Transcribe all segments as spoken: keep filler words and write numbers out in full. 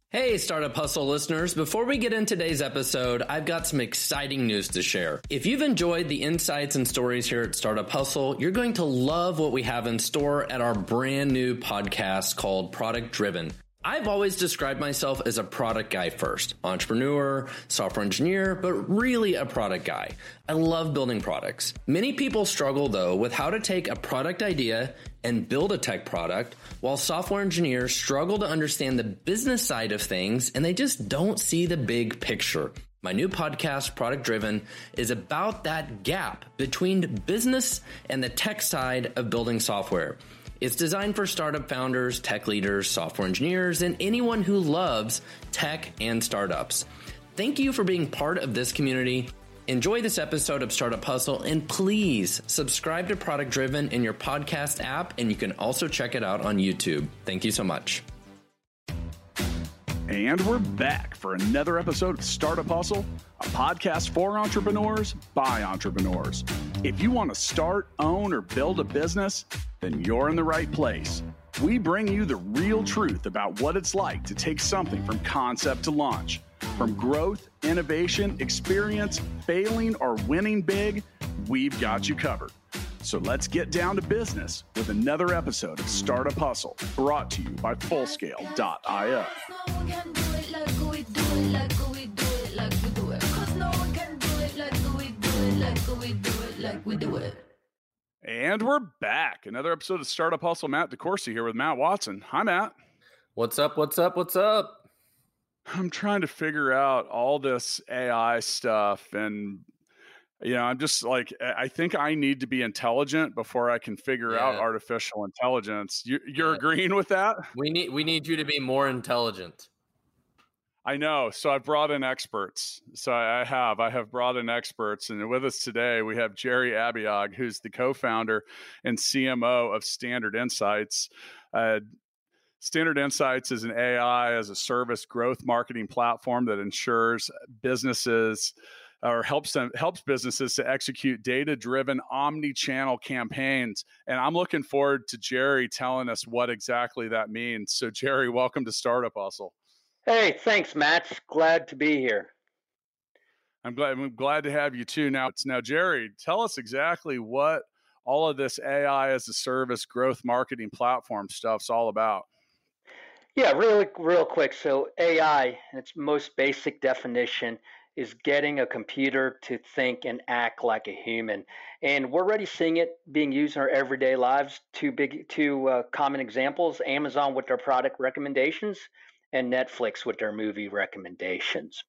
Hey, Startup Hustle listeners. Before we get into today's episode, I've got some exciting news to share. If you've enjoyed the insights and stories here at Startup Hustle, you're going to love what we have in store at our brand new podcast called Product Driven. I've always described myself as a product guy first, entrepreneur, software engineer, but really a product guy. I love building products. Many people struggle though with how to take a product idea and build a tech product, while software engineers struggle to understand the business side of things and they just don't see the big picture. My new podcast, Product Driven, is about that gap between business and the tech side of building software. It's designed for startup founders, tech leaders, software engineers, and anyone who loves tech and startups. Thank you for being part of this community. Enjoy this episode of Startup Hustle, and please subscribe to Product Driven in your podcast app, and you can also check it out on YouTube. Thank you so much. And we're back for another episode of Startup Hustle, a podcast for entrepreneurs by entrepreneurs. If you want to start, own, or build a business, then you're in the right place. We bring you the real truth about what it's like to take something from concept to launch. From growth, innovation, experience, failing, or winning big, we've got you covered. So let's get down to business with another episode of Startup Hustle, brought to you by Fullscale dot io. And we're back. Another episode of Startup Hustle. Matt DeCoursey here with Matt Watson. Hi, Matt. What's up? What's up? What's up? I'm trying to figure out all this A I stuff, and you know, I'm just like, I think I need to be intelligent before I can figure yeah. out artificial intelligence. You, you're yeah. agreeing with that? We need we need you to be more intelligent. I know. So I brought in experts. So I have. I have brought in experts. And with us today, we have Jerry Abbiog, who's the co-founder and C M O of Standard Insights. Uh, Standard Insights is an A I as a service growth marketing platform that ensures businesses or helps them helps businesses to execute data-driven omni-channel campaigns. And I'm looking forward to Jerry telling us what exactly that means. So Jerry, welcome to Startup Hustle. Hey, thanks, Matt. Glad to be here. I'm glad I'm glad to have you too. Now, it's now Jerry, tell us exactly what all of this A I as a service growth marketing platform stuff's all about. Yeah, really, real quick. So A I, in its most basic definition, is getting a computer to think and act like a human. And we're already seeing it being used in our everyday lives. Two big, two uh, common examples, Amazon with their product recommendations and Netflix with their movie recommendations.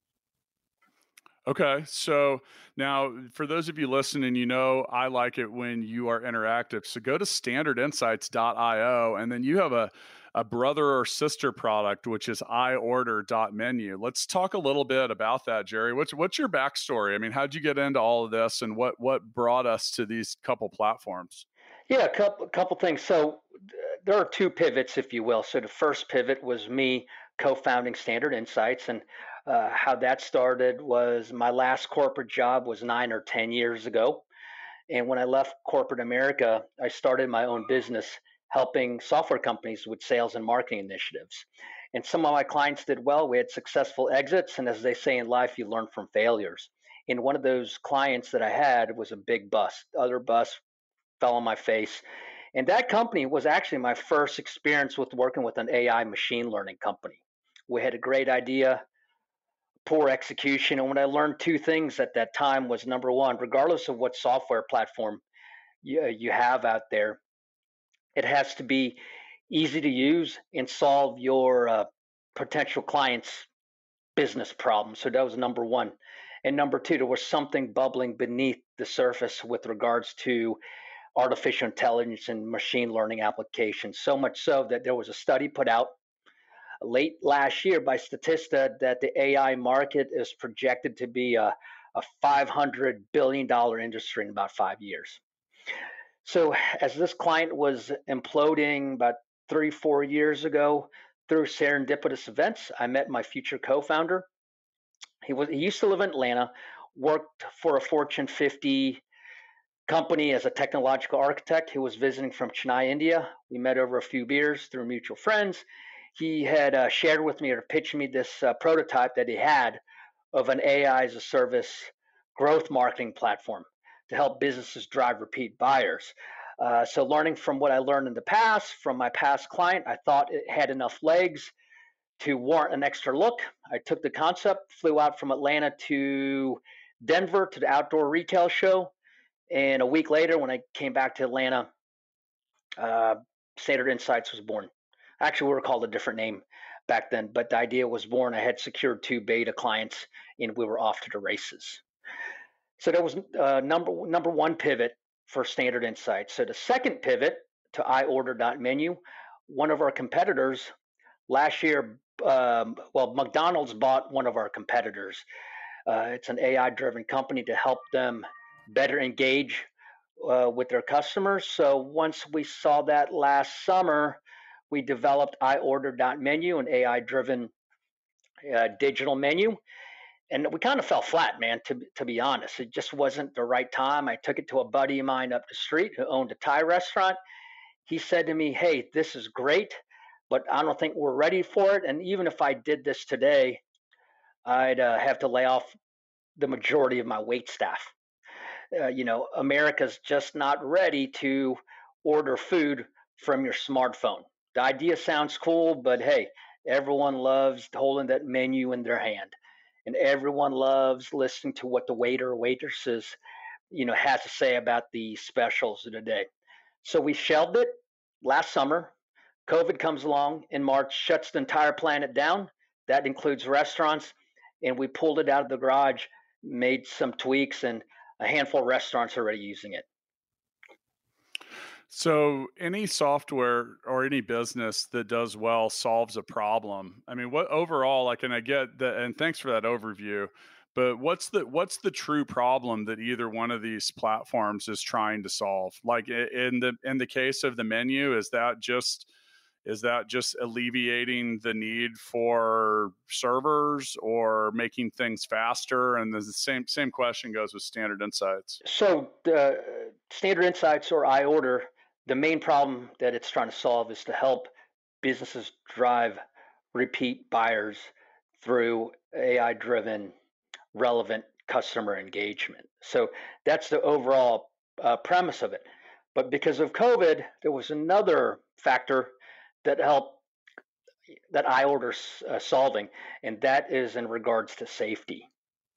Okay, so now for those of you listening, you know I like it when you are interactive. So go to standard insights dot io, and then you have a, a brother or sister product, which is i order dot menu. Let's talk a little bit about that, Jerry. What's what's your backstory? I mean, how'd you get into all of this, and what what brought us to these couple platforms? Yeah, a couple, a couple things. So there are two pivots, if you will. So the first pivot was me co-founding Standard Insights, and uh, how that started was my last corporate job was nine or ten years ago. And when I left corporate America, I started my own business helping software companies with sales and marketing initiatives. And some of my clients did well. We had successful exits. And as they say in life, you learn from failures. And one of those clients that I had was a big bust. Other bust fell on my face. And that company was actually my first experience with working with an A I machine learning company. We had a great idea, poor execution. And when I learned two things at that time was, number one, regardless of what software platform you, you have out there, it has to be easy to use and solve your uh, potential clients' business problems. So that was number one. And number two, there was something bubbling beneath the surface with regards to artificial intelligence and machine learning applications, so much so that there was a study put out late last year by Statista that the A I market is projected to be a, a five hundred billion dollars industry in about five years. So as this client was imploding about three, four years ago, through serendipitous events, I met my future co-founder. He was he used to live in Atlanta, worked for a Fortune fifty company as a technological architect. He was visiting from Chennai, India. We met over a few beers through mutual friends. he had uh, shared with me or pitched me this uh, prototype that he had of an A I as a service growth marketing platform to help businesses drive repeat buyers. Uh, so, learning from what I learned in the past, from my past client, I thought it had enough legs to warrant an extra look. I took the concept, flew out from Atlanta to Denver to the outdoor retail show. And a week later, when I came back to Atlanta, uh, Standard Insights was born. Actually, we were called a different name back then, but the idea was born. I had secured two beta clients, and we were off to the races. So that was uh, number number one pivot for Standard Insights. So the second pivot to iOrder.menu, one of our competitors last year, um, well, McDonald's bought one of our competitors. Uh, it's an A I-driven company to help them better engage uh, with their customers. So once we saw that last summer, we developed iOrder.menu, an A I-driven uh, digital menu. And we kind of fell flat, man, to, to be honest. It just wasn't the right time. I took it to a buddy of mine up the street who owned a Thai restaurant. He said to me, hey, this is great, but I don't think we're ready for it. And even if I did this today, I'd uh, have to lay off the majority of my wait staff. Uh, you know, America's just not ready to order food from your smartphone. The idea sounds cool, but hey, everyone loves holding that menu in their hand. And everyone loves listening to what the waiter or waitresses, you know, has to say about the specials of the day. So we shelved it last summer. COVID comes along in March, shuts the entire planet down. That includes restaurants. And we pulled it out of the garage, made some tweaks, and a handful of restaurants are already using it. So any software or any business that does well solves a problem. I mean, what overall, like, and I get that, and thanks for that overview, but what's the, what's the true problem that either one of these platforms is trying to solve? Like in the, in the case of the menu, is that just, is that just alleviating the need for servers or making things faster? And the same, same question goes with Standard Insights. So uh, Standard Insights or iOrder, the main problem that it's trying to solve is to help businesses drive repeat buyers through A I-driven, relevant customer engagement. So that's the overall uh, premise of it. But because of COVID, there was another factor that helped that iOrder's uh, solving, and that is in regards to safety.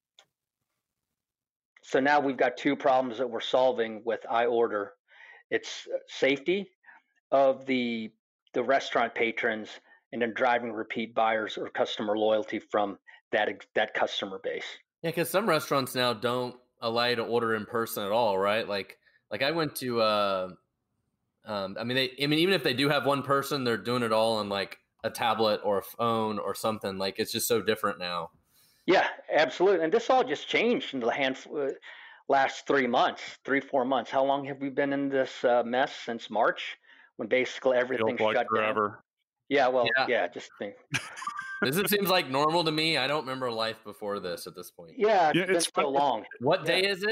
So now we've got two problems that we're solving with iOrder. It's safety of the the restaurant patrons, and then driving repeat buyers or customer loyalty from that that customer base. Yeah, because some restaurants now don't allow you to order in person at all, right? Like, like I went to, uh, um, I mean, they, I mean, even if they do have one person, they're doing it all on like a tablet or a phone or something. Like, it's just so different now. Yeah, absolutely. And this all just changed in the handful. Uh, last three months, three, four months. How long have we been in this uh, mess since March when basically everything Feels like shut forever. down? Yeah, well, yeah, yeah just think. This seems like normal to me. I don't remember life before this at this point. Yeah, it's yeah, been it's so fun. long. What yeah. day is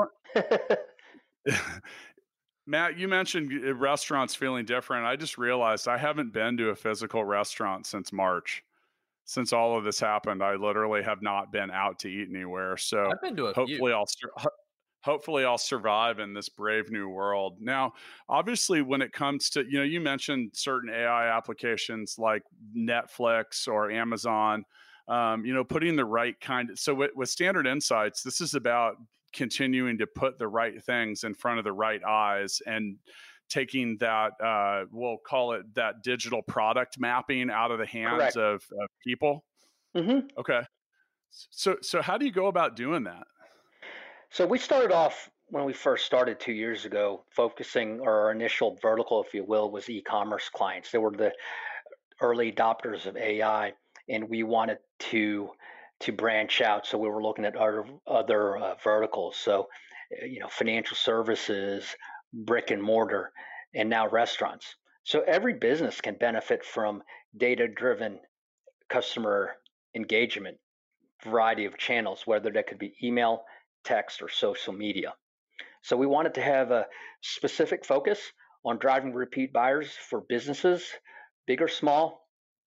it? Matt, you mentioned restaurants feeling different. I just realized I haven't been to a physical restaurant since March. Since all of this happened, I literally have not been out to eat anywhere. So I've been to a hopefully few. I'll hopefully I'll survive in this brave new world. Now, obviously, when it comes to, you know, you mentioned certain A I applications like Netflix or Amazon, um, you know, putting the right kind of, so with, with Standard Insights, this is about continuing to put the right things in front of the right eyes and taking that, uh, we'll call it that digital product mapping out of the hands of, of people. Mm-hmm. Okay. So, so how do you go about doing that? So we started off when we first started two years ago, focusing, or our initial vertical, if you will, was e-commerce clients. They were the early adopters of A I, and we wanted to to branch out. So we were looking at other other uh, verticals. So, you know, financial services, brick and mortar, and now restaurants. So every business can benefit from data-driven customer engagement, variety of channels, whether that could be email, text, or social media. So we wanted to have a specific focus on driving repeat buyers for businesses, big or small,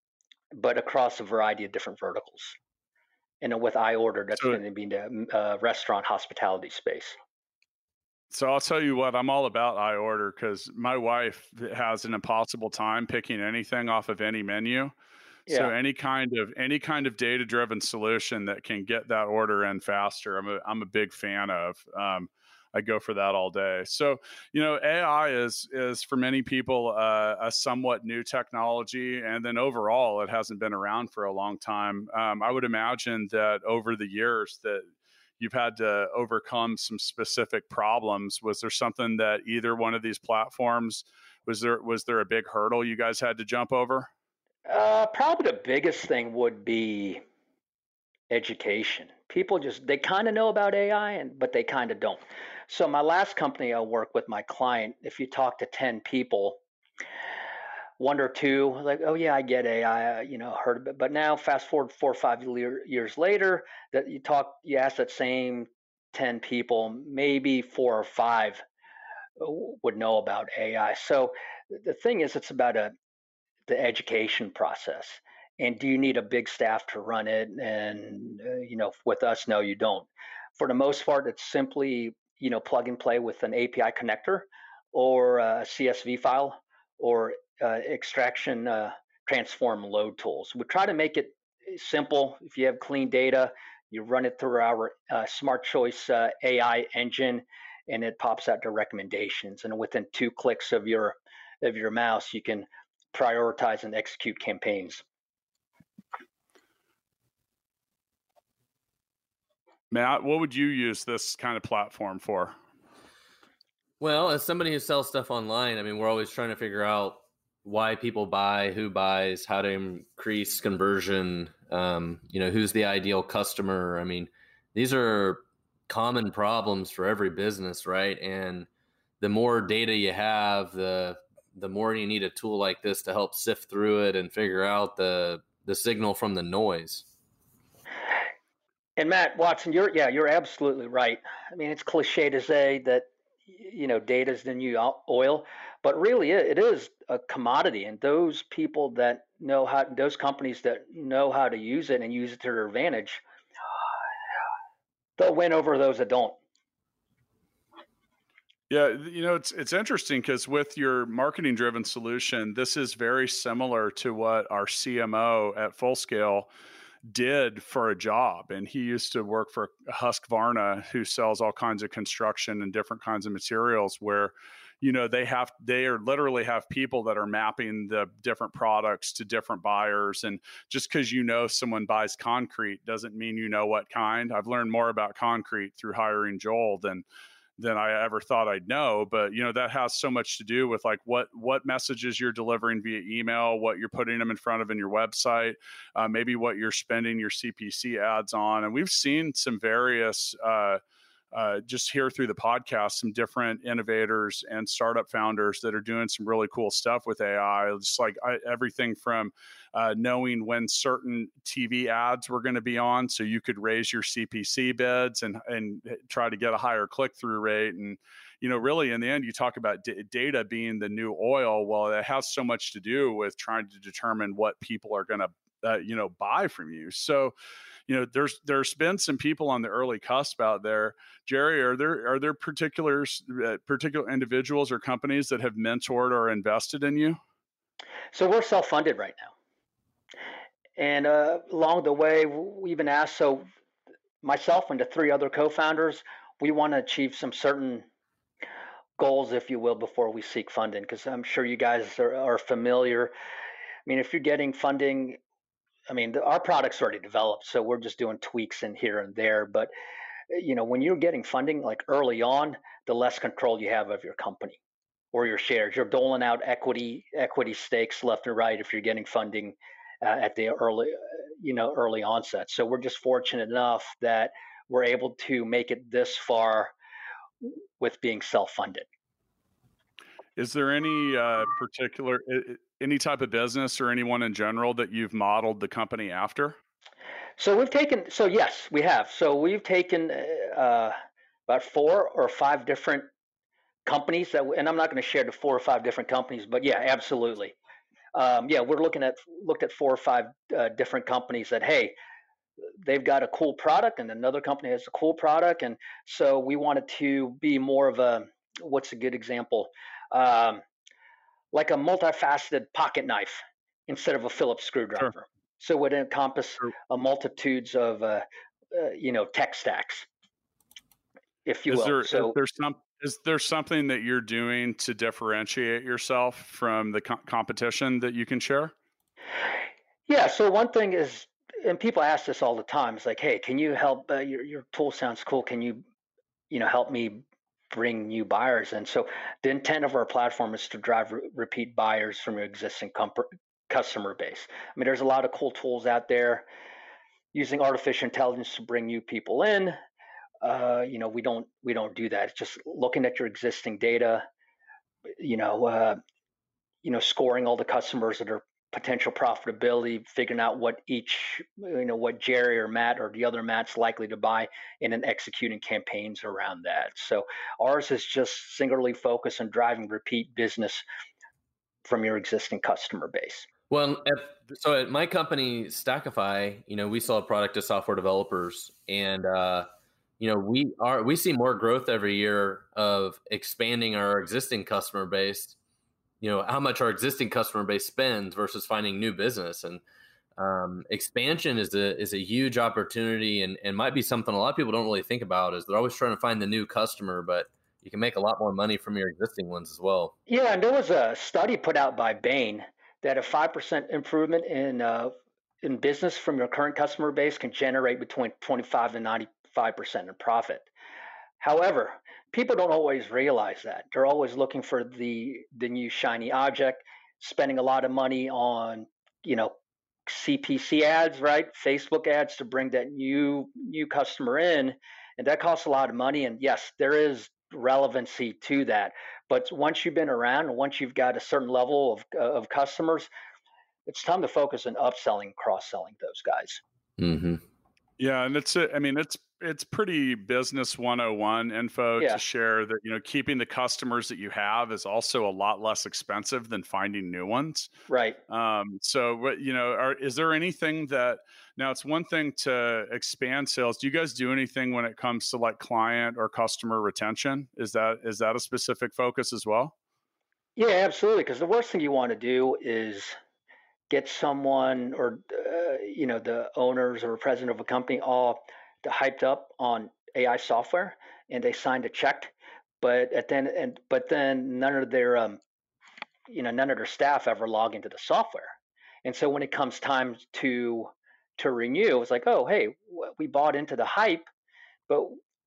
but across a variety of different verticals. And with iOrder, that's So going to be the uh, restaurant hospitality space. So I'll tell you what, I'm all about iOrder because my wife has an impossible time picking anything off of any menu. So Yeah. any kind of any kind of data-driven solution that can get that order in faster, I'm a I'm a big fan of. Um, I go for that all day. So you know, A I is is for many people uh, a somewhat new technology, and then overall, it hasn't been around for a long time. Um, I would imagine that over the years that you've had to overcome some specific problems. Was there something that either one of these platforms was there was there a big hurdle you guys had to jump over? Uh, probably the biggest thing would be education. People just they kind of know about A I, and but they kind of don't. So my last company I work with, my client, if you talk to ten people, one or two like, oh yeah, I get A I, you know, heard of it. But now, fast forward four or five years later, that you talk, you ask that same ten people, maybe four or five would know about A I. So the thing is, it's about a the education process. And do you need a big staff to run it? And uh, you know, with us, no, you don't. For the most part, it's simply, you know, plug and play with an A P I connector or a C S V file or uh, extraction uh, transform load tools. We try to make it simple. If you have clean data, you run it through our uh, Smart Choice uh, A I engine, and it pops out the recommendations. And within two clicks of your of your mouse, you can prioritize and execute campaigns. Matt, what would you use this kind of platform for? Well, as somebody who sells stuff online, I mean, we're always trying to figure out why people buy, who buys, how to increase conversion, um, you know, who's the ideal customer. I mean, these are common problems for every business, right? And the more data you have, the the more you need a tool like this to help sift through it and figure out the the signal from the noise. And Matt Watson, you're yeah, you're absolutely right. I mean, it's cliche to say that you know data is the new oil, but really it, it is a commodity, and those people that know how, those companies that know how to use it and use it to their advantage, they'll win over those that don't. Yeah, you know, it's it's interesting because with your marketing driven solution, this is very similar to what our C M O at Fullscale did for a job. And he used to work for Husqvarna, who sells all kinds of construction and different kinds of materials, where you know they have they are literally have people that are mapping the different products to different buyers. And just because you know someone buys concrete doesn't mean you know what kind. I've learned more about concrete through hiring Joel than than I ever thought I'd know. But, you know, that has so much to do with like what, what messages you're delivering via email, what you're putting them in front of in your website, uh, maybe what you're spending your C P C ads on. And we've seen some various, uh, uh, just here through the podcast, some different innovators and startup founders that are doing some really cool stuff with A I. Just like I, everything from uh, knowing when certain T V ads were going to be on, so you could raise your C P C bids and and try to get a higher click through rate. And you know, really, in the end, you talk about d- data being the new oil. Well, it has so much to do with trying to determine what people are going to uh, you know buy from you. So you know, there's there's been some people on the early cusp out there. Jerry, are there are there particular uh, particular individuals or companies that have mentored or invested in you? So we're self-funded right now, and uh, along the way, we've been asked. So myself and the three other co-founders, we want to achieve some certain goals, if you will, before we seek funding, because I'm sure you guys are, are familiar. I mean, if you're getting funding, I mean, our product's already developed, so we're just doing tweaks in here and there. But you know, when you're getting funding like early on, the less control you have of your company or your shares. You're doling out equity equity stakes left and right if you're getting funding uh, at the early, you know, early onset. So we're just fortunate enough that we're able to make it this far with being self-funded. Is there any uh, particular any type of business or anyone in general that you've modeled the company after? So we've taken, so yes, we have. So we've taken uh, about four or five different companies that, and I'm not going to share the four or five different companies, but yeah, absolutely. um, yeah, we're looking at looked at four or five uh, different companies that, hey, they've got a cool product and another company has a cool product, and so we wanted to be more of a, what's a good example, um, like a multifaceted pocket knife instead of a Phillips Sure. screwdriver. So it would encompass Sure. a multitudes of uh, uh, you know tech stacks, if you Is will. there is So there some is there something that you're doing to differentiate yourself from the co- competition that you can share? yeah, so one thing is, and people ask this all the time, it's like, hey, can you help? Uh, your your tool sounds cool. Can you you know help me bring new buyers? And so the intent of our platform is to drive re- repeat buyers from your existing comp- customer base. I mean, there's a lot of cool tools out there using artificial intelligence to bring new people in. Uh, you know, we don't we don't do that. It's just looking at your existing data. You know, uh, you know, scoring all the customers that are potential profitability, figuring out what each, you know, what Jerry or Matt or the other Matt's likely to buy, and then executing campaigns around that. So ours is just singularly focused on driving repeat business from your existing customer base. Well, at, so at my company, Stackify, you know, we sell a product to software developers, and uh, you know, we are we see more growth every year of expanding our existing customer base. You know, how much our existing customer base spends versus finding new business, and um, expansion is a is a huge opportunity, and and might be something a lot of people don't really think about. Is they're always trying to find the new customer, but you can make a lot more money from your existing ones as well. Yeah, and there was a study put out by Bain that a five percent improvement in uh, in business from your current customer base can generate between twenty-five and ninety-five percent in profit. However, people don't always realize that. They're always looking for the the new shiny object, spending a lot of money on, you know, C P C ads, right? Facebook ads to bring that new new customer in, and that costs a lot of money. And yes, there is relevancy to that. But once you've been around, and once you've got a certain level of of customers, it's time to focus on upselling, cross selling those guys. Mm-hmm. Yeah, and it's a, I mean it's it's pretty business one oh one info to Yeah, share that, you know, keeping the customers that you have is also a lot less expensive than finding new ones. right. Um, so what, you know, are, is there anything that, now it's one thing to expand sales. Do you guys do anything when it comes to like client or customer retention? Is that is that a specific focus as well? Yeah, absolutely. Because the worst thing you want to do is get someone or uh, you know the owners or president of a company all hyped up on A I software, and they signed a check, but at then and but then none of their um, you know none of their staff ever log into the software, and so when it comes time to to renew, it's like, oh hey, we bought into the hype, but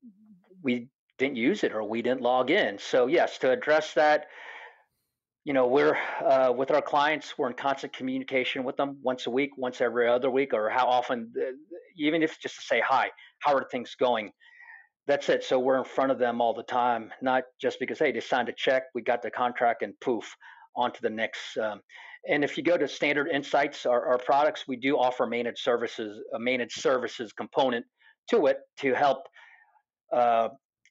we didn't use it or we didn't log in. So yes, to address that, you know we're uh, with our clients, we're in constant communication with them once a week, once every other week, or how often, uh, even if just to say hi, how are things going. That's it. So we're in front of them all the time, not just because, hey, they signed a check, we got the contract, and poof, on to the next. Um, and if you go to Standard Insights, our, our products, we do offer managed services, a managed services component to it to help uh,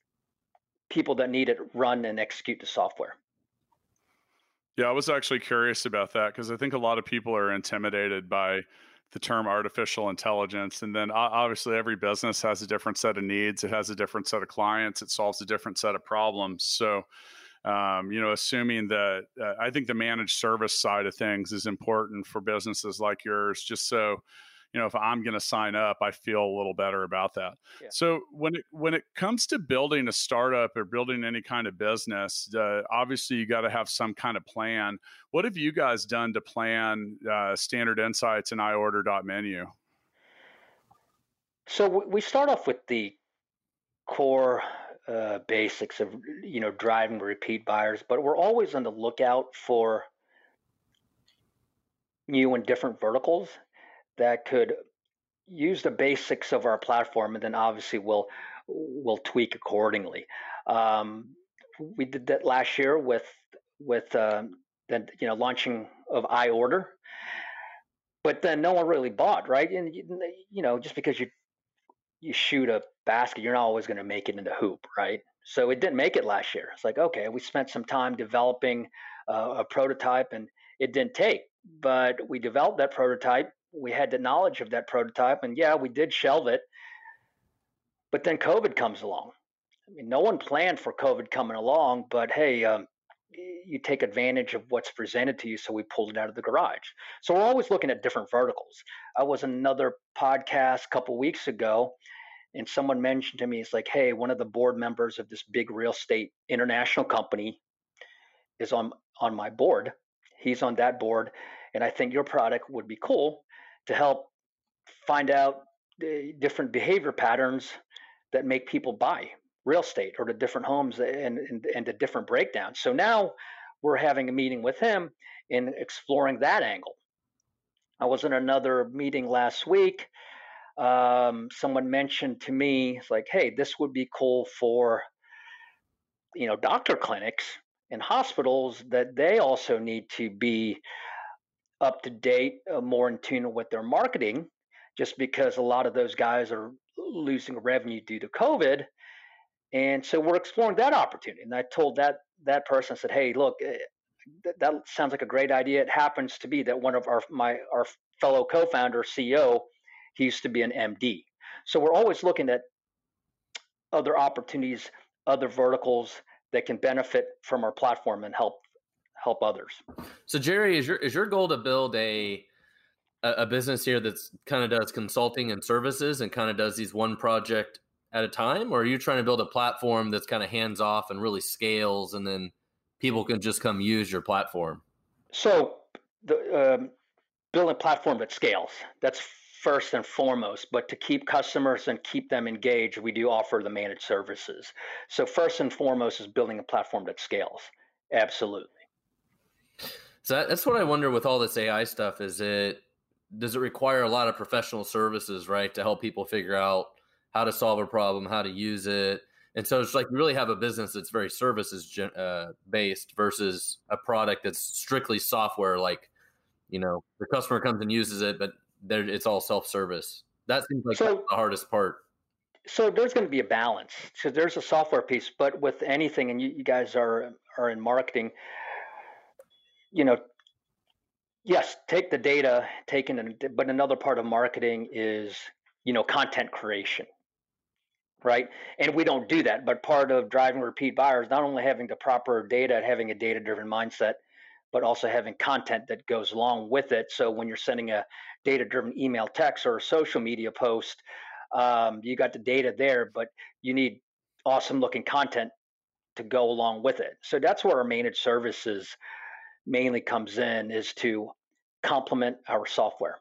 people that need it run and execute the software. Yeah, I was actually curious about that because I think a lot of people are intimidated by the term artificial intelligence. And then o- obviously, every business has a different set of needs, it has a different set of clients, it solves a different set of problems. So, um, you know, assuming that uh, I think the managed service side of things is important for businesses like yours, just so, you know, if I'm going to sign up, I feel a little better about that. Yeah. So when it when it comes to building a startup or building any kind of business, uh, obviously you got to have some kind of plan. What have you guys done to plan uh, Standard Insights and iorder.menu? So we start off with the core uh, basics of you know driving repeat buyers, but we're always on the lookout for new and different verticals that could use the basics of our platform, and then obviously we'll we'll tweak accordingly. Um, we did that last year with with um, the you know launching of iOrder, but then no one really bought, right? And you, you know just because you you shoot a basket, you're not always going to make it in the hoop, right? So it didn't make it last year. It's like, okay, we spent some time developing uh, a prototype and it didn't take. but we developed that prototype. We had the knowledge of that prototype, and yeah, we did shelve it. But then COVID comes along. I mean, no one planned for COVID coming along, but hey, um, you take advantage of what's presented to you. So we pulled it out of the garage. So we're always looking at different verticals. I was in another podcast a couple weeks ago, and someone mentioned to me, it's like, hey, one of the board members of this big real estate international company is on on my board. He's on that board, and I think your product would be cool to help find out the different behavior patterns that make people buy real estate or the different homes and, and, and the different breakdowns. So now we're having a meeting with him and exploring that angle. I was in another meeting last week. Um, someone mentioned to me, it's like, hey, this would be cool for, you know, doctor clinics and hospitals, that they also need to be up to date, uh, more in tune with their marketing, just because a lot of those guys are losing revenue due to COVID. And so we're exploring that opportunity. And I told that that person, I said, hey, look, that, that sounds like a great idea. It happens to be that one of our my our fellow co-founder, C E O, he used to be an M D. So we're always looking at other opportunities, other verticals that can benefit from our platform and help help others. So Jerry, is your is your goal to build a a business here that's kind of does consulting and services and kind of does these one project at a time, or are you trying to build a platform that's kind of hands off and really scales, and then people can just come use your platform? So the um, building a platform that scales, that's first and foremost. But to keep customers and keep them engaged, we do offer the managed services. So first and foremost is building a platform that scales. Absolutely. So that's what I wonder with all this A I stuff. Is it does it require a lot of professional services, right, to help people figure out how to solve a problem, how to use it? And so it's like you really have a business that's very services uh, based versus a product that's strictly software. Like, you know, the customer comes and uses it, but it's all self-service. That seems like so, the hardest part. So there's going to be a balance. So there's a software piece, but with anything, and you, you guys are are in marketing, you know, yes, take the data, take in, but another part of marketing is, you know, content creation, right? And we don't do that, but part of driving repeat buyers, not only having the proper data, having a data-driven mindset, but also having content that goes along with it. So when you're sending a data-driven email, text, or a social media post, um, you got the data there, but you need awesome-looking content to go along with it. So that's where our managed services mainly comes in, is to complement our software.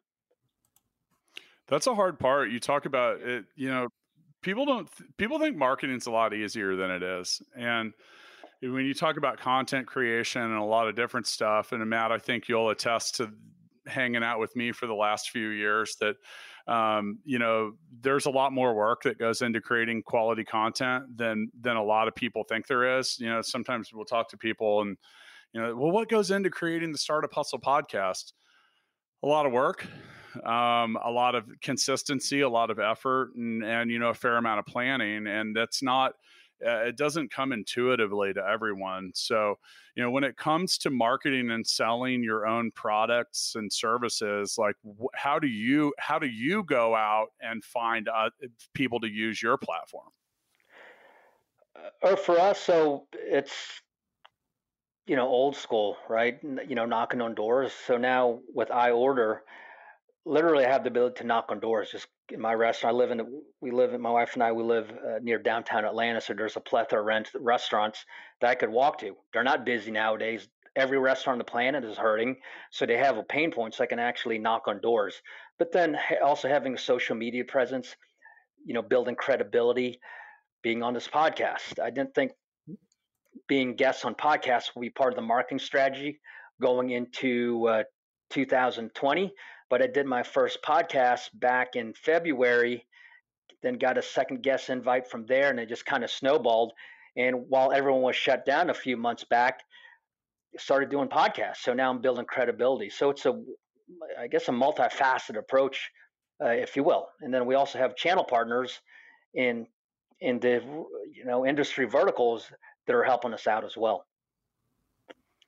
That's a hard part. You talk about it, you know, people don't, people think marketing's a lot easier than it is. And when you talk about content creation and a lot of different stuff, and Matt, I think you'll attest to hanging out with me for the last few years that, um, you know, there's a lot more work that goes into creating quality content than, than a lot of people think there is. You know, sometimes we'll talk to people and, you know, well, what goes into creating the Startup Hustle podcast? A lot of work, um, a lot of consistency, a lot of effort, and, and, you know, a fair amount of planning. And that's not, uh, it doesn't come intuitively to everyone. So, you know, when it comes to marketing and selling your own products and services, like wh- how do you, how do you go out and find uh, people to use your platform? Uh, or for us, so it's, you know, old school, right? You know, knocking on doors. So now with iOrder, literally I have the ability to knock on doors. Just in my restaurant, I live in, we live in, my wife and I, we live uh, near downtown Atlanta. So there's a plethora of restaurants that I could walk to. They're not busy nowadays. Every restaurant on the planet is hurting. So they have a pain point, so I can actually knock on doors. But then also having a social media presence, you know, building credibility, being on this podcast. I didn't think being guests on podcasts will be part of the marketing strategy going into uh, two thousand twenty. But I did my first podcast back in February, then got a second guest invite from there, and it just kind of snowballed. And while everyone was shut down a few months back, started doing podcasts. So now I'm building credibility. So it's a, I guess, a multifaceted approach, uh, if you will. And then we also have channel partners in in the, you know, industry verticals that are helping us out as well.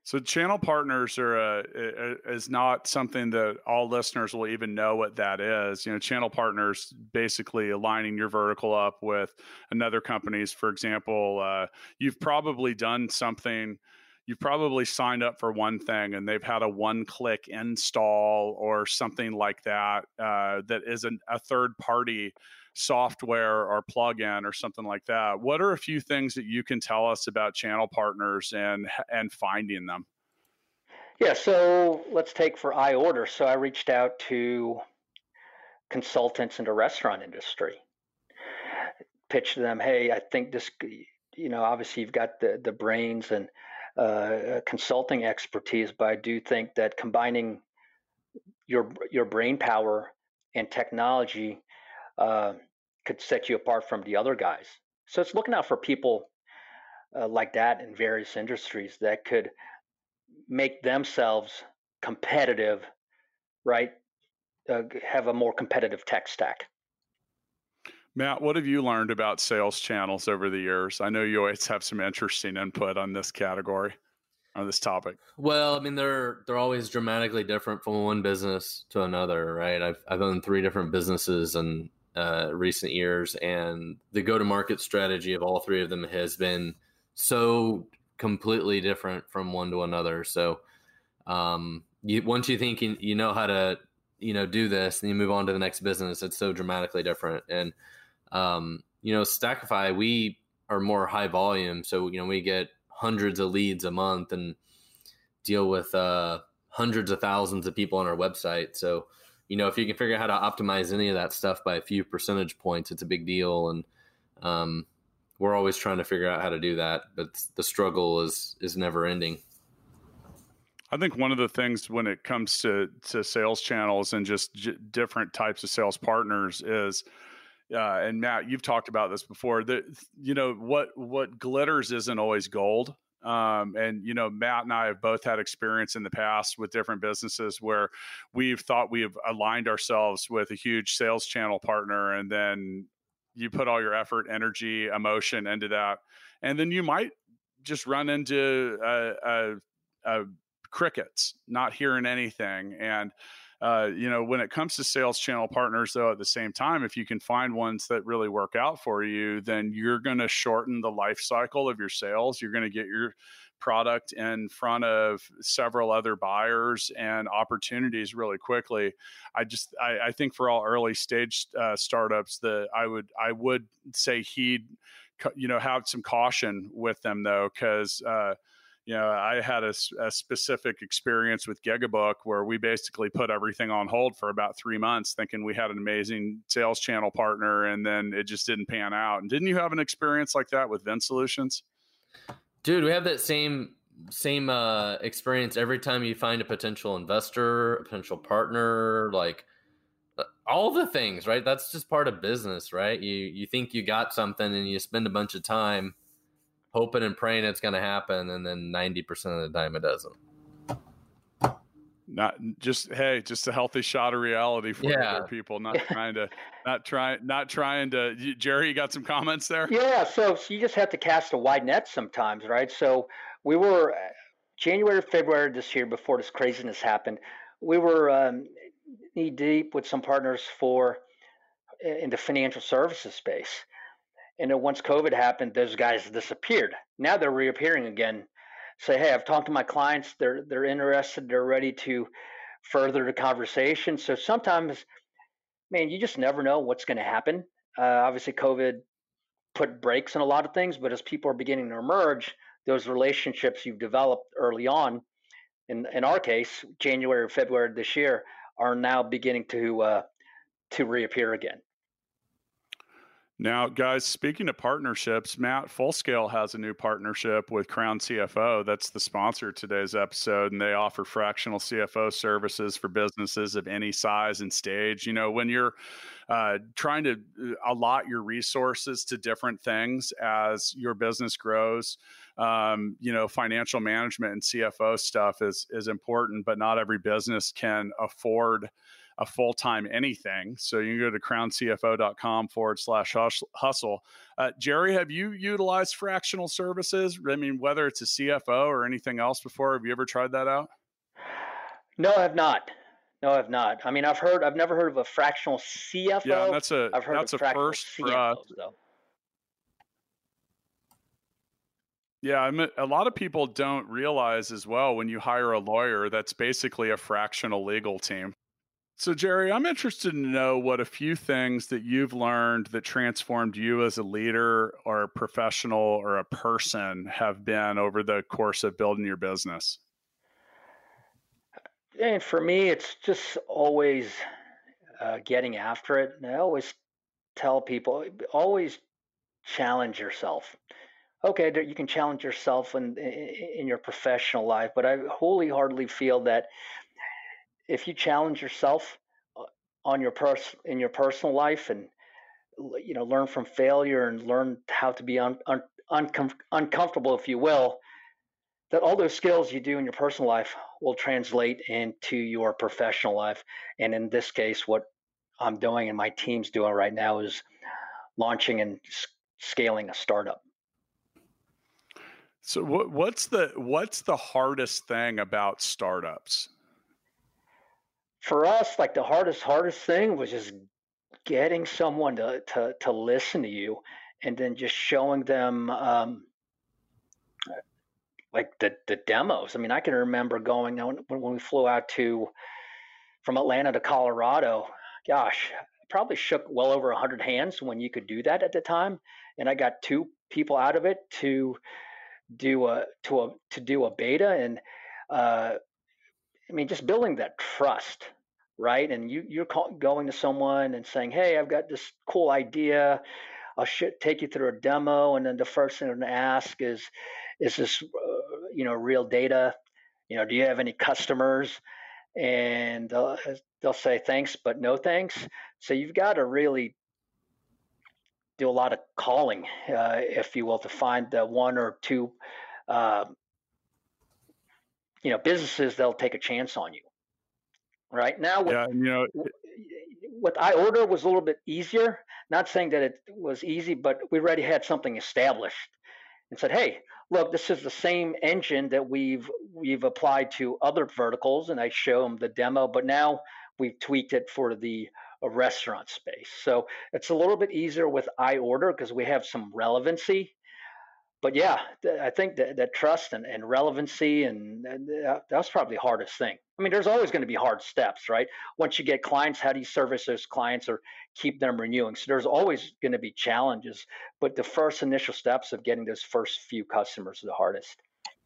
So channel partners are a, a, is not something that all listeners will even know what that is. You know, channel partners basically aligning your vertical up with another company's. For example, uh, you've probably done something. You've probably signed up for one thing and they've had a one-click install or something like that uh, that is an, a third-party software or plugin or something like that. What are a few things that you can tell us about channel partners and and finding them? Yeah, so let's take for iOrder. So I reached out to consultants in the restaurant industry, pitched to them, hey, I think this, you know, obviously you've got the, the brains and uh, consulting expertise, but I do think that combining your your brain power and technology uh, could set you apart from the other guys. So it's looking out for people uh, like that in various industries that could make themselves competitive, right? Uh, have a more competitive tech stack. Matt, what have you learned about sales channels over the years? I know you always have some interesting input on this category, on this topic. Well, I mean, they're they're always dramatically different from one business to another, right? I've I've owned three different businesses in uh, recent years, and the go-to-market strategy of all three of them has been so completely different from one to another. So, um, you once you think you, you know how to you know do this, and you move on to the next business, it's so dramatically different. And um, you know, Stackify, we are more high volume, so you know we get hundreds of leads a month and deal with uh, hundreds of thousands of people on our website. So, you know, if you can figure out how to optimize any of that stuff by a few percentage points, it's a big deal. And um, we're always trying to figure out how to do that, but the struggle is is never ending. I think one of the things when it comes to to sales channels and just j- different types of sales partners is, uh, and Matt, you've talked about this before, that, you know, what what glitters isn't always gold. Um, and, you know, Matt and I have both had experience in the past with different businesses where we've thought we've aligned ourselves with a huge sales channel partner, and then you put all your effort, energy, emotion into that. And then you might just run into a, a, a crickets, not hearing anything. And, uh, you know, when it comes to sales channel partners, though, at the same time, if you can find ones that really work out for you, then you're going to shorten the life cycle of your sales. You're going to get your product in front of several other buyers and opportunities really quickly. I just, I, I think for all early stage uh, startups, that I would, I would say heed, you know, have some caution with them though, because, uh, you know, I had a, a specific experience with Gigabook where we basically put everything on hold for about three months thinking we had an amazing sales channel partner, and then it just didn't pan out. And didn't you have an experience like that with VinSolutions? Dude, we have that same same uh, experience every time you find a potential investor, a potential partner, like all the things, right? That's just part of business, right? You you think you got something and you spend a bunch of time hoping and praying it's going to happen, and then ninety percent of the time it doesn't. Not just, hey, just a healthy shot of reality for yeah. other people. Not trying to, not trying, not trying to. You, Jerry, you got some comments there? Yeah. So, so you just have to cast a wide net sometimes, right? So we were January, February this year, before this craziness happened, we were um, knee deep with some partners for in the financial services space. And then once COVID happened, those guys disappeared. Now they're reappearing again. Say, hey, I've talked to my clients. They're they're interested. They're ready to further the conversation. So sometimes, man, you just never know what's going to happen. Uh, obviously, COVID put brakes on a lot of things, but as people are beginning to emerge, those relationships you've developed early on, in in our case, January or February this year, are now beginning to uh, to reappear again. Now, guys, speaking of partnerships, Matt, Fullscale has a new partnership with Crown C F O. That's the sponsor of today's episode, and they offer fractional C F O services for businesses of any size and stage. You know, when you're uh, trying to allot your resources to different things as your business grows, um, you know, financial management and C F O stuff is is important, but not every business can afford a full-time anything. So you can go to crowncfo.com forward slash hustle. Uh, Jerry, have you utilized fractional services? I mean, whether it's a C F O or anything else before, have you ever tried that out? No, I have not. No, I have not. I mean, I've heard, I've never heard of a fractional C F O. Yeah, that's a, I've heard that's of a fractional first C for M Os, us. though. Yeah, I mean, a lot of people don't realize as well when you hire a lawyer, that's basically a fractional legal team. So, Jerry, I'm interested to know what a few things that you've learned that transformed you as a leader or a professional or a person have been over the course of building your business. And for me, it's just always uh, getting after it. And I always tell people, always challenge yourself. Okay, there- you can challenge yourself in, in in your professional life, but I wholeheartedly feel that if you challenge yourself uh, on your pers- in your personal life, and you know, learn from failure and learn how to be un- un- uncom- uncomfortable, if you will, that all those skills you do in your personal life will translate into your professional life. And in this case, what I'm doing and my team's doing right now is launching and s- scaling a startup. So, what, what's the what's the hardest thing about startups? For us, like the hardest hardest thing was just getting someone to to to listen to you, and then just showing them um, like the the demos. I mean, I can remember going when when we flew out to from Atlanta to Colorado. Gosh, I probably shook well over a hundred hands when you could do that at the time, and I got two people out of it to do a to a to do a beta. And uh, I mean, just building that trust, right? And you you're call, going to someone and saying, "Hey, I've got this cool idea. I'll sh- take you through a demo." And then the first thing to ask is, "Is this uh, you know real data? You know, do you have any customers?" And they'll, they'll say thanks, but no thanks. So you've got to really do a lot of calling, uh, if you will, to find the one or two, uh, you know, businesses that'll take a chance on you. Right now, with Yeah, and, you know, with iOrder was a little bit easier. Not saying that it was easy, but we already had something established and said, "Hey, look, this is the same engine that we've we've applied to other verticals," and I show them the demo. But now we've tweaked it for the uh, restaurant space, so it's a little bit easier with iOrder because we have some relevancy. But yeah, th- I think that, that trust and, and relevancy, and, and that, that's probably the hardest thing. I mean, there's always going to be hard steps, right? Once you get clients, how do you service those clients or keep them renewing? So there's always going to be challenges, but the first initial steps of getting those first few customers are the hardest.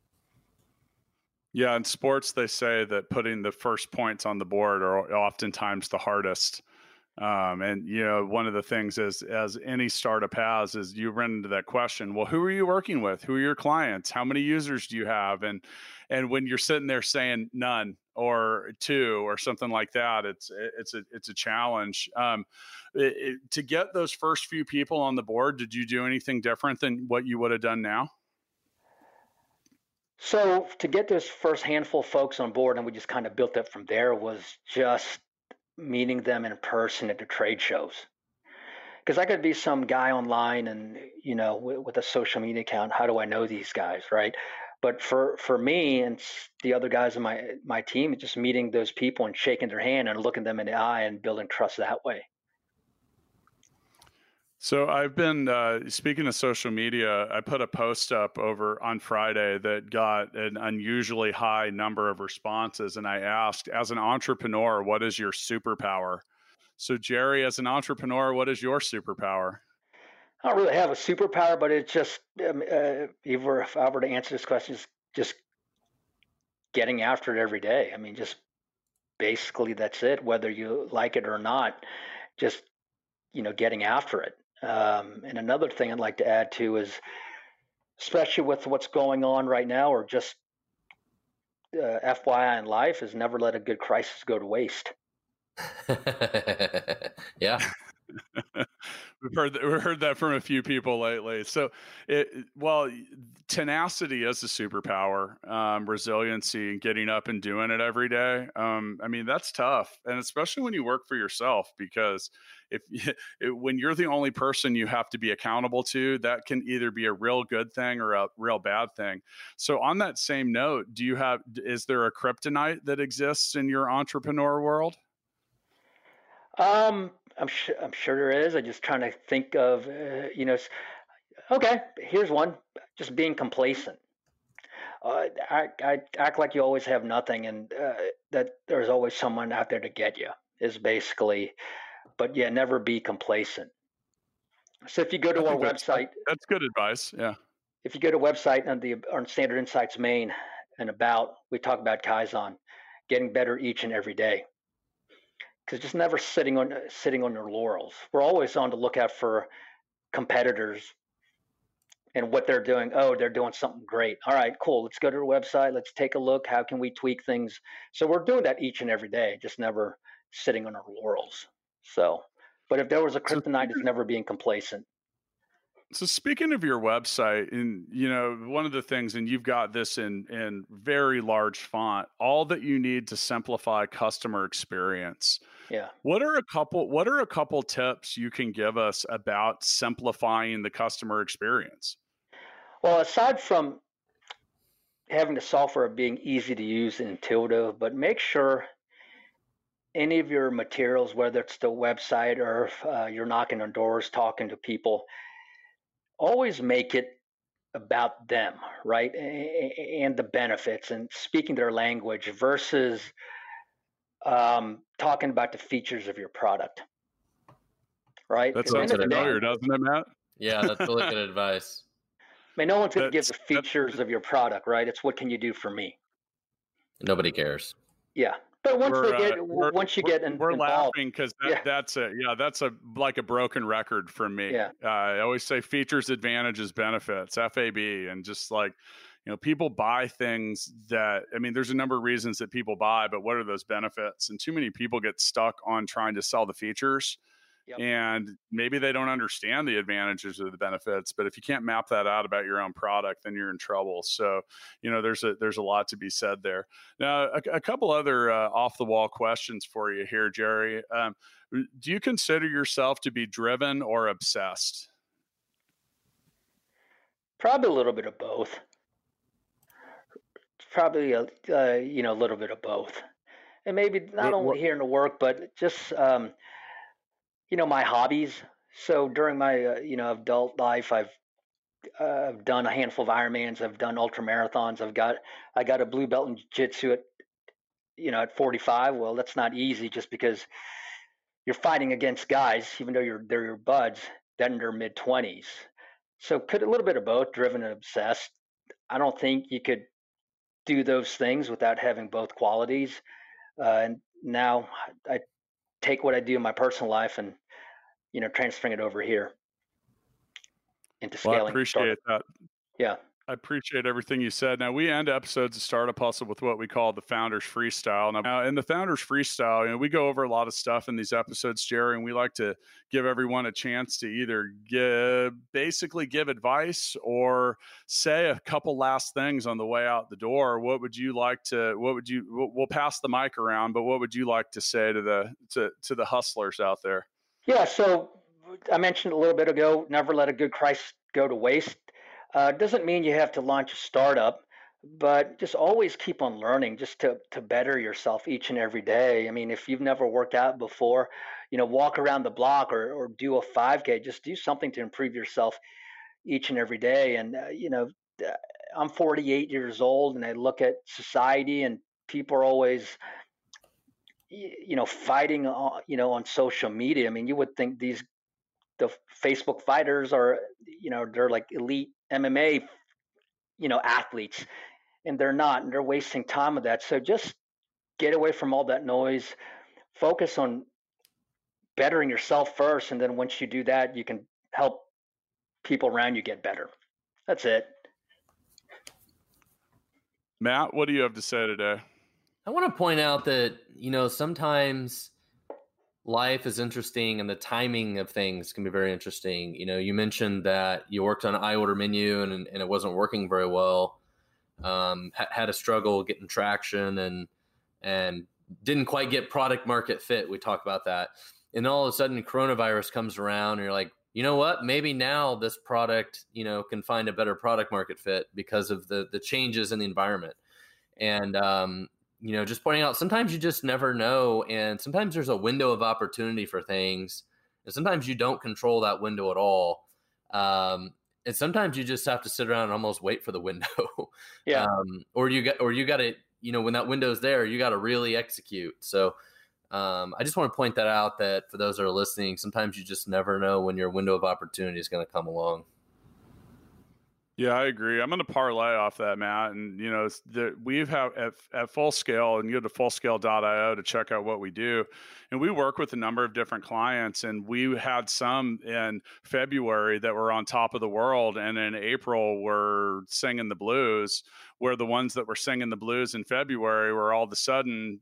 yeah, in sports, they say that putting the first points on the board are oftentimes the hardest. Um, and, you know, one of the things is, as any startup has, is you run into that question, well, who are you working with? Who are your clients? How many users do you have? And, and when you're sitting there saying none or two or something like that, it's, it's a, it's a challenge. Um, it, it, to get those first few people on the board, did you do anything different than what you would have done now? So to get this first handful of folks on board, and we just kind of built it from there, was just meeting them in person at the trade shows. Because I could be some guy online and, you know, with, with a social media account, how do I know these guys, right? But for for me and the other guys in my my team, it's just meeting those people and shaking their hand and looking them in the eye and building trust that way. So I've been uh, speaking of social media. I put a post up over on Friday that got an unusually high number of responses, and I asked, as an entrepreneur, what is your superpower? So Jerry, as an entrepreneur, what is your superpower? I don't really have a superpower, but it's just um, uh, either if I were to answer this question, it's just getting after it every day. I mean, just basically that's it. Whether you like it or not, just you know, getting after it. Um, and another thing I'd like to add too is, especially with what's going on right now, or just uh, F Y I in life, is never let a good crisis go to waste. Yeah. we've heard that, we've heard that from a few people lately. So, it, well, tenacity is a superpower, um, resiliency and getting up and doing it every day. Um, I mean, that's tough. And especially when you work for yourself, because if it, when you're the only person you have to be accountable to, that can either be a real good thing or a real bad thing. So on that same note, do you have, is there a kryptonite that exists in your entrepreneur world? Um, I'm sure, I'm sure there is. I'm just trying to think of, uh, you know, okay, here's one, just being complacent. Uh, I, I act like you always have nothing and uh, that there's always someone out there to get you is basically, but yeah, never be complacent. So if you go to our that's, website, that's good advice. Yeah. If you go to website on the on Standard Insights main and about, we talk about Kaizen, getting better each and every day. Because just never sitting on sitting on your laurels. We're always on the lookout for competitors and what they're doing. Oh, they're doing something great. All right, cool. Let's go to their website. Let's take a look. How can we tweak things? So we're doing that each and every day, just never sitting on our laurels. So, but if there was a kryptonite, it's never being complacent. So speaking of your website, and you know, one of the things, and you've got this in in very large font, all that you need to simplify customer experience. Yeah. What are a couple what are a couple tips you can give us about simplifying the customer experience? Well, aside from having the software being easy to use and intuitive, but make sure any of your materials, whether it's the website or if uh, you're knocking on doors, talking to people, always make it about them, right? And the benefits and speaking their language versus um, talking about the features of your product, right? That sounds familiar, doesn't it, Matt? Yeah, that's really good advice. I mean, no one's going to give the features of your product, right? It's what can you do for me? Nobody cares. Yeah. But once we're, they get, uh, once you get in, we're involved, laughing because that, yeah. that's a yeah that's a like a broken record for me. Yeah. Uh, I always say features, advantages, benefits, F A B, and just like you know, people buy things that I mean, there's a number of reasons that people buy, but what are those benefits? And too many people get stuck on trying to sell the features. Yep. And maybe they don't understand the advantages or the benefits, but if you can't map that out about your own product, then you're in trouble. So, you know, there's a there's a lot to be said there. Now, a, a couple other uh, off the wall questions for you here, Jerry. Um, do you consider yourself to be driven or obsessed? Probably a little bit of both. Probably a uh, you know a little bit of both, and maybe not what, only what, here in the work, but just. Um, You know, my hobbies. So during my, uh, you know, adult life, I've uh, I've done a handful of Ironmans. I've done ultra marathons. I've got I got a blue belt in jiu-jitsu at, you know, at forty-five. Well, that's not easy just because you're fighting against guys, even though you're they're your buds, that in their mid twenties. So could a little bit of both, driven and obsessed. I don't think you could do those things without having both qualities. Uh, and now I take what I do in my personal life and, you know, transferring it over here into scaling. Well, I appreciate that. Yeah. I appreciate everything you said. Now, we end episodes of Startup Hustle with what we call the Founders Freestyle. Now, in the Founders Freestyle, you know, we go over a lot of stuff in these episodes, Jerry, and we like to give everyone a chance to either give, basically give advice or say a couple last things on the way out the door. What would you like to, what would you, we'll pass the mic around, but what would you like to say to the, to, to the hustlers out there? Yeah. So I mentioned a little bit ago, never let a good crisis go to waste. Uh, doesn't mean you have to launch a startup, but just always keep on learning just to, to better yourself each and every day. I mean, if you've never worked out before, you know, walk around the block or, or do a five K, just do something to improve yourself each and every day. And, uh, you know, I'm forty-eight years old and I look at society and people are always, you know, fighting, on, you know, on social media. I mean, you would think these, the Facebook fighters are, you know, they're like elite M M A, you know, athletes, and they're not, and they're wasting time with that. So just get away from all that noise, focus on bettering yourself first. And then once you do that, you can help people around you get better. That's it. Matt, what do you have to say today? I want to point out that, you know, sometimes life is interesting and the timing of things can be very interesting. You know, you mentioned that you worked on an iOrder menu and, and it wasn't working very well. Um, ha- had a struggle getting traction and, and didn't quite get product market fit. We talk about that. And all of a sudden coronavirus comes around and you're like, you know what, maybe now this product, you know, can find a better product market fit because of the, the changes in the environment. And, um, you know, just pointing out, sometimes you just never know. And sometimes there's a window of opportunity for things. And sometimes you don't control that window at all. Um, and sometimes you just have to sit around and almost wait for the window. Yeah. Um, or you got, or you got to, you know, when that window's there, you got to really execute. So um, I just want to point that out, that for those that are listening, sometimes you just never know when your window of opportunity is going to come along. Yeah, I agree. I'm going to parlay off that, Matt. And, you know, the, we've had at, at Full Scale, and you go to full scale dot io to check out what we do. And we work with a number of different clients, and we had some in February that were on top of the world. And in April, were singing the blues, where the ones that were singing the blues in February were all of a sudden,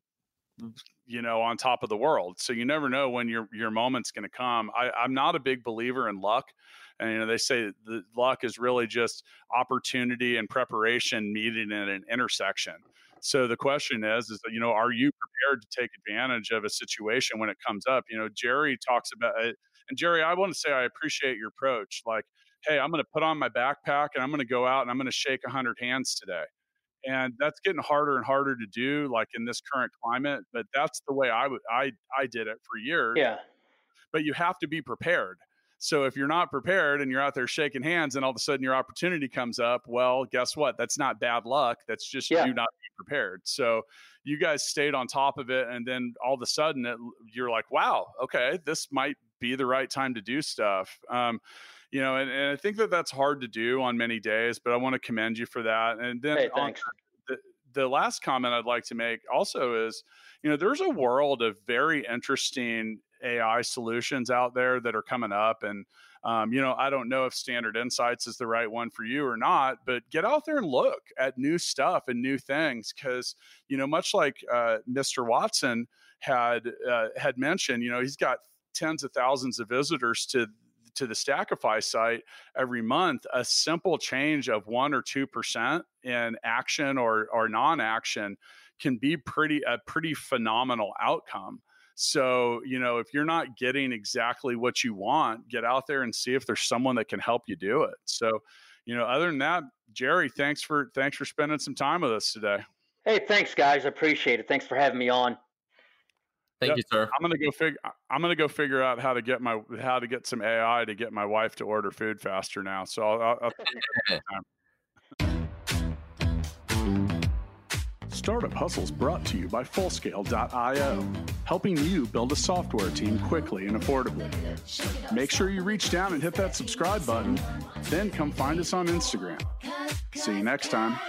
you know, on top of the world. So you never know when your, your moment's going to come. I, I'm not a big believer in luck. And, you know, they say the luck is really just opportunity and preparation meeting at an intersection. So the question is, is that, you know, are you prepared to take advantage of a situation when it comes up? You know, Jerry talks about it. And Jerry, I want to say I appreciate your approach. Like, hey, I'm going to put on my backpack and I'm going to go out and I'm going to shake a hundred hands today. And that's getting harder and harder to do, like in this current climate. But that's the way I would, I, I did it for years. Yeah. But you have to be prepared. So if you're not prepared and you're out there shaking hands and all of a sudden your opportunity comes up, well, guess what? That's not bad luck. That's just yeah. you not being prepared. So you guys stayed on top of it. And then all of a sudden it, you're like, wow, okay, this might be the right time to do stuff. Um, you know, and, and I think that that's hard to do on many days, but I want to commend you for that. And then hey, on the, the last comment I'd like to make also is, you know, there's a world of very interesting A I solutions out there that are coming up. And, um, you know, I don't know if Standard Insights is the right one for you or not, but get out there and look at new stuff and new things. Cause, you know, much like uh, Mister Watson had, uh, had mentioned, you know, he's got tens of thousands of visitors to to the Stackify site every month. A simple change of one or two percent in action or, or non-action can be pretty, a pretty phenomenal outcome. So, you know, if you're not getting exactly what you want, get out there and see if there's someone that can help you do it. So, you know, other than that, Jerry, thanks for, thanks for spending some time with us today. Hey, thanks guys. I appreciate it. Thanks for having me on. Thank yep. you, sir. I'm gonna go figure. I'm gonna go figure out how to get my how to get some A I to get my wife to order food faster now. So I'll. I'll, I'll Startup Hustles brought to you by full scale dot io, helping you build a software team quickly and affordably. Make sure you reach down and hit that subscribe button. Then come find us on Instagram. See you next time.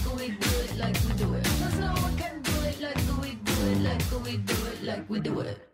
Like we do it.